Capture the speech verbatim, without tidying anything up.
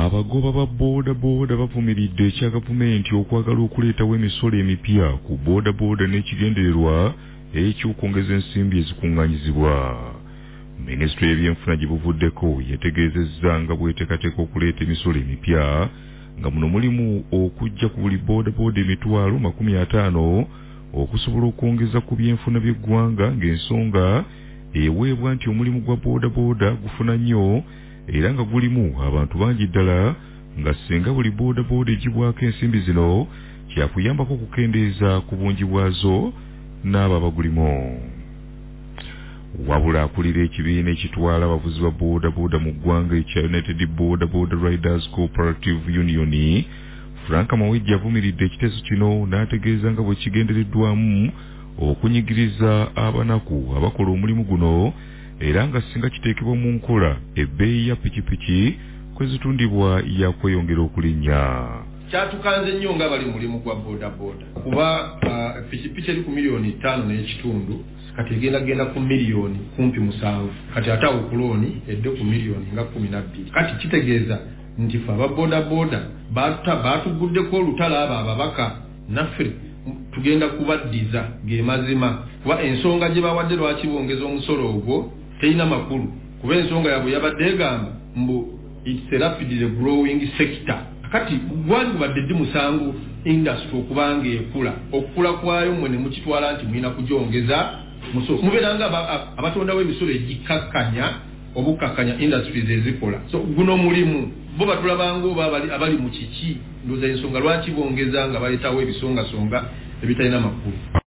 abagoba ba boda boda bavumiridde ekya gavumenti okwagala okuleetawo emisolo emipya ku boda boda n'ekigendererwa eky'okwongeza ensimbi ezikuŋŋaanyizibwa. Minisitule y'ebyenfuna gye buvuddeko yategeezezza nga bw'eteekateeka okuleeta emisolo emipya nga muno mulimu okujja ku buli boda boda emitwalo makumi ataano okusobola okwongeza ku byenfuna by'eggwanga ng'ensonga eweebwa nti omulimu gwa boda boda gufuna nnyo era nga gulimu abantu bangi ddala nga singa buli boda boda egibwako ensimbi zino kyakuyambako okukendeeza ku bungi bwazo n'abo abagulimu. Wabula akulira ekibiina ekitwala abavuzi ba boda boda mu ggwanga ekya United Boda Boda Riders Cooperative Union, Frank Mawejje avumiridde ekiteeso kino n'ategeeza nga bwe kigendereddwamu okunyigiriza abanaku abakola omulimu guno era nga singa kiteekebwa mu nkola ebbeeyi ya pikipiki kwe zitundibwa yakweyongera okulinnya. Kyatukanze nnyo nga bali mulimu gwa boda boda kuba uh, pikipiki eri ku miliyoni ttaano n'ekitundu kati egenda genda ku miliyoni kumpi musanvu kati ate okuloni edde ku miliyoni nga kumi na bbiri. Kati kitegeeza nti fe aba boda boda batuta batuguddeko olutala abo ababaka naffe tugenda kubaddiza ge mazima kuba ensonga gye bawadde lwaki bongeza omusolo ogwo teyina makulu kuba ensonga yabwe yabadde egamba mbu it's a rapidly growing sector. Kati gwangu badde ddi musangu industry okubanga ekula okula kwayo mwe ne mukitwala nti mwina kugyongeza musolo mubeeranga abatondawo emisolo egikakkanya obukakkanya industries ezikola. So guno mulimu bo batulabanga oba abali, abali mu kiki ndoza ensonga lwaki bongeza nga baletawo ebisongasonga ebitalina makulu.